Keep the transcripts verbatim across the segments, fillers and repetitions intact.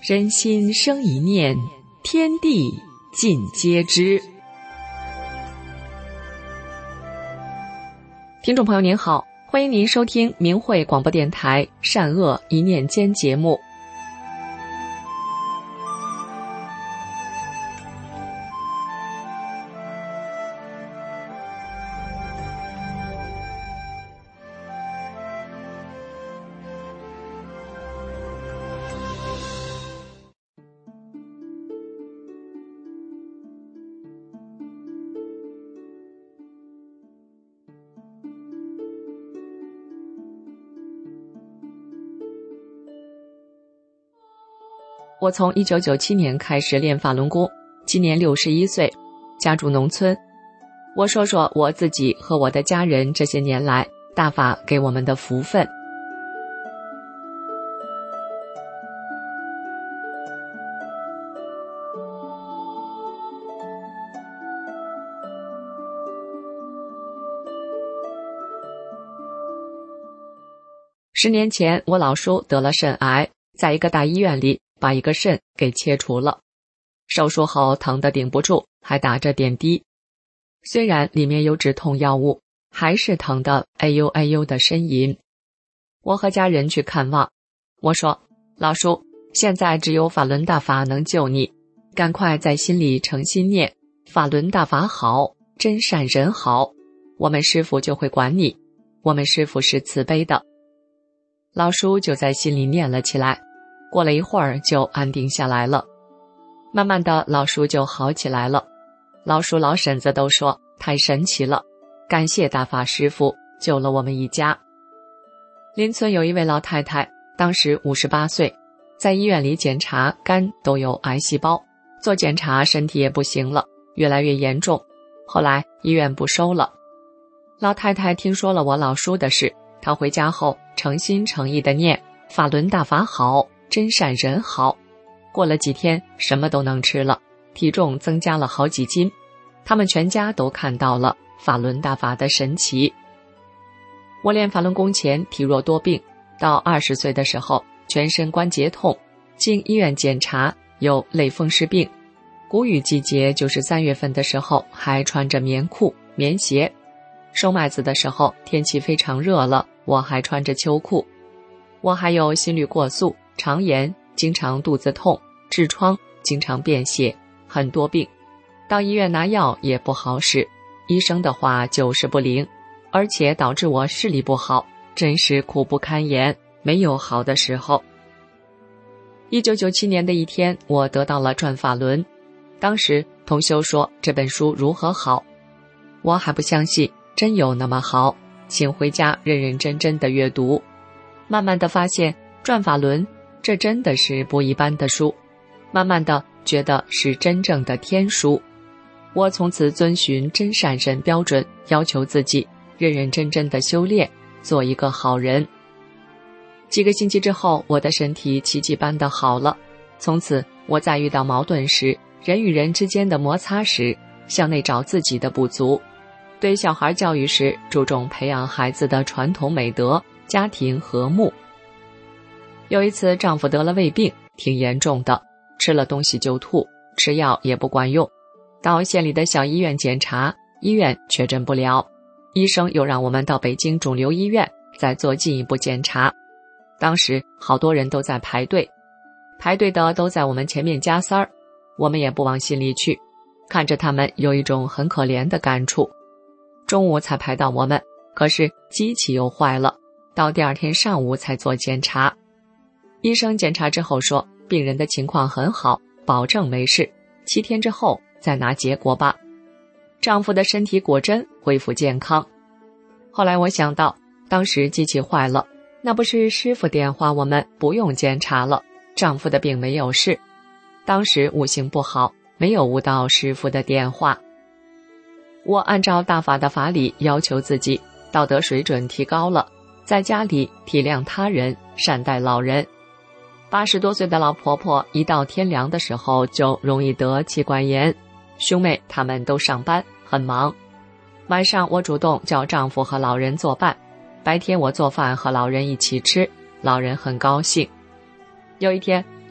人心生一念，天地尽皆知。听众朋友您好，欢迎您收听明慧广播电台善恶一念间节目。我从一九九七年开始练法轮功，今年六十一岁，家住农村。我说说我自己和我的家人这些年来大法给我们的福分。十年前，我老叔得了肾癌，在一个大医院里把一个肾给切除了，手术后疼得顶不住，还打着点滴。虽然里面有止痛药物，还是疼得哎呦哎呦的呻吟。我和家人去看望，我说：“老叔，现在只有法轮大法能救你，赶快在心里诚心念法轮大法好，真善人好，我们师父就会管你，我们师父是慈悲的。”老叔就在心里念了起来，过了一会儿就安定下来了。慢慢的，老叔就好起来了。老叔老婶子都说太神奇了，感谢大法师父救了我们一家。邻村有一位老太太，当时五十八岁，在医院里检查肝都有癌细胞，做检查身体也不行了，越来越严重，后来医院不收了。老太太听说了我老叔的事，她回家后诚心诚意地念法轮大法好，真善人好。过了几天，什么都能吃了，体重增加了好几斤。他们全家都看到了法轮大法的神奇。我练法轮功前体弱多病，到二十岁的时候全身关节痛，经医院检查有类风湿病。谷雨季节就是三月份的时候还穿着棉裤棉鞋，收麦子的时候天气非常热了，我还穿着秋裤。我还有心率过速、肠炎，经常肚子痛、痔疮，经常便血，很多病。到医院拿药也不好使，医生的话就是不灵，而且导致我视力不好，真是苦不堪言，没有好的时候。一九九七年的一天，我得到了转法轮。当时同修说这本书如何好，我还不相信真有那么好，请回家认认真真的阅读。慢慢的发现转法轮这真的是不一般的书，慢慢的觉得是真正的天书。我从此遵循真善人标准，要求自己认认真真的修炼，做一个好人。几个星期之后，我的身体奇迹般的好了。从此我在遇到矛盾时，人与人之间的摩擦时，向内找自己的不足。对小孩教育时，注重培养孩子的传统美德，家庭和睦。有一次丈夫得了胃病，挺严重的，吃了东西就吐，吃药也不管用，到县里的小医院检查，医院确诊不了，医生又让我们到北京肿瘤医院再做进一步检查。当时好多人都在排队，排队的都在我们前面加塞儿，我们也不往心里去，看着他们有一种很可怜的感触。中午才排到我们，可是机器又坏了，到第二天上午才做检查。医生检查之后说，病人的情况很好，保证没事，七天之后再拿结果吧。丈夫的身体果真恢复健康。后来我想到，当时机器坏了，那不是师父点化我们不用检查了，丈夫的病没有事。当时悟性不好，没有悟到师父的点化。我按照大法的法理要求自己，道德水准提高了，在家里体谅他人，善待老人。八十多岁的老婆婆一到天凉的时候就容易得气管炎，兄妹他们都上班很忙。晚上我主动叫丈夫和老人作伴，白天我做饭和老人一起吃，老人很高兴。有一天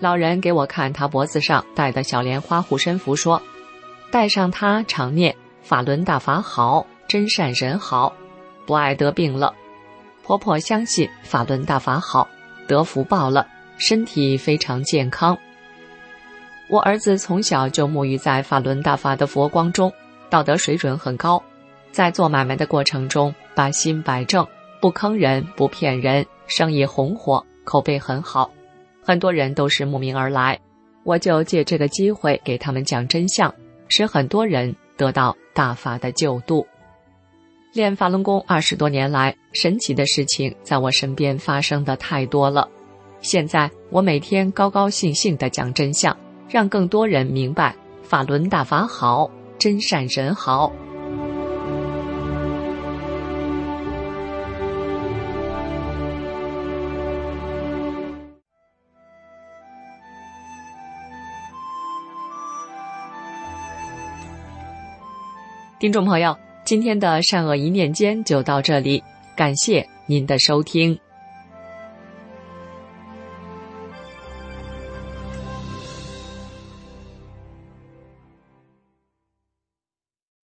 老人给我看他脖子上戴的小莲花护身符，说戴上它常念法轮大法好，真善人好，不爱得病了。婆婆相信法轮大法好，得福报了，身体非常健康。我儿子从小就沐浴在法轮大法的佛光中，道德水准很高，在做买卖的过程中把心摆正，不坑人不骗人，生意红火，口碑很好，很多人都是慕名而来。我就借这个机会给他们讲真相，使很多人得到大法的救度。练法轮功二十多年来，神奇的事情在我身边发生的太多了。现在我每天高高兴兴地讲真相，让更多人明白法轮大法好，真善人好。听众朋友，今天的善恶一念间就到这里，感谢您的收听。